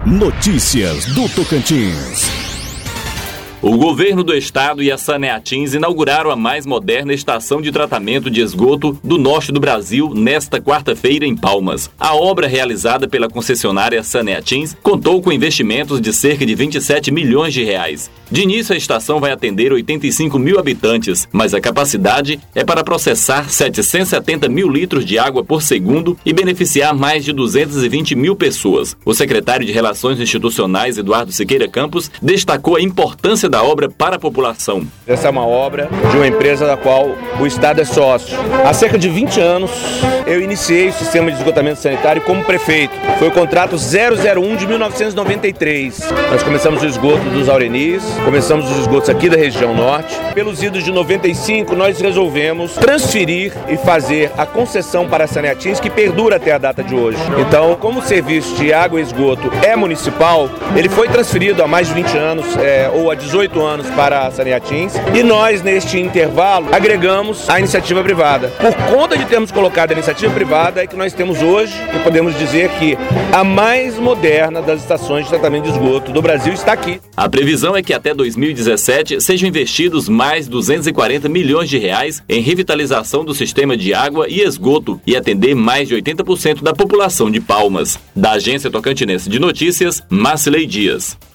Notícias do Tocantins. O governo do estado e a Saneatins inauguraram a mais moderna estação de tratamento de esgoto do norte do Brasil nesta quarta-feira em Palmas. A obra, realizada pela concessionária Saneatins, contou com investimentos de cerca de 27 milhões de reais. De início, a estação vai atender 85 mil habitantes, mas a capacidade é para processar 770 mil litros de água por segundo e beneficiar mais de 220 mil pessoas. O secretário de Relações Institucionais, Eduardo Siqueira Campos, destacou a importância da obra para a população. Essa é uma obra de uma empresa da qual o Estado é sócio. Há cerca de 20 anos, eu iniciei o sistema de esgotamento sanitário como prefeito. Foi o contrato 001 de 1993. Nós começamos o esgoto dos Aurenis, começamos os esgotos aqui da região norte. Pelos idos de 95, nós resolvemos transferir e fazer a concessão para a Saneatins, que perdura até a data de hoje. Então, como o serviço de água e esgoto é municipal, ele foi transferido há mais de 20 anos, ou há 18 anos para a Saneatins, e nós, neste intervalo, agregamos a iniciativa privada. Por conta de termos colocado a iniciativa privada, é que nós temos hoje, e podemos dizer que a mais moderna das estações de tratamento de esgoto do Brasil está aqui. A previsão é que até 2017 sejam investidos mais 240 milhões de reais em revitalização do sistema de água e esgoto e atender mais de 80% da população de Palmas. Da Agência Tocantinense de Notícias, Marcilei Dias.